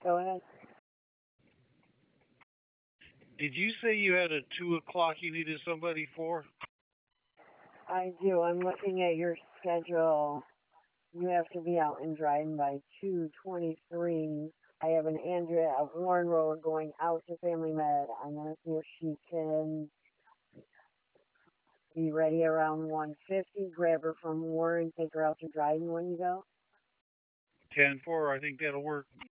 Go ahead. Did you say you had a 2 o'clock you needed somebody for? I do. I'm looking at your schedule. You have to be out and driving by 2:23. I have an Andrea at Warren Road going out to Family Med. I'm gonna see if she can be ready around 1:50. Grab her from Warren, take her out to driving when you go. 10-4, I think that'll work.